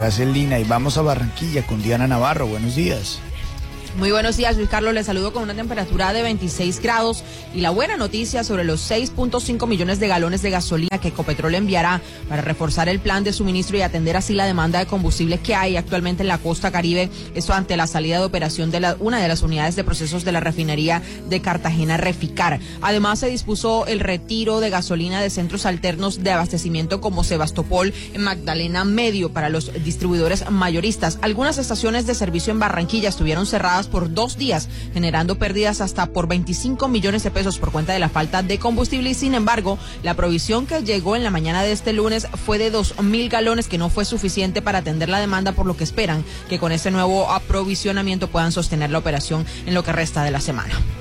Gracias, Lina. Y vamos a Barranquilla con Diana Navarro. Buenos días. Muy buenos días, Luis Carlos. Les saludo con una temperatura de 26 grados y la buena noticia sobre los 6.5 millones de galones de gasolina que Ecopetrol enviará para reforzar el plan de suministro y atender así la demanda de combustible que hay actualmente en la costa Caribe. Esto ante la salida de operación de una de las unidades de procesos de la refinería de Cartagena, Reficar. Además, se dispuso el retiro de gasolina de centros alternos de abastecimiento como Sebastopol en Magdalena Medio para los distribuidores mayoristas. Algunas estaciones de servicio en Barranquilla estuvieron cerradas por 2 días, generando pérdidas hasta por 25 millones de pesos por cuenta de la falta de combustible y sin embargo, la provisión que llegó en la mañana de este lunes fue de 2.000 galones, que no fue suficiente para atender la demanda, por lo que esperan que con este nuevo aprovisionamiento puedan sostener la operación en lo que resta de la semana.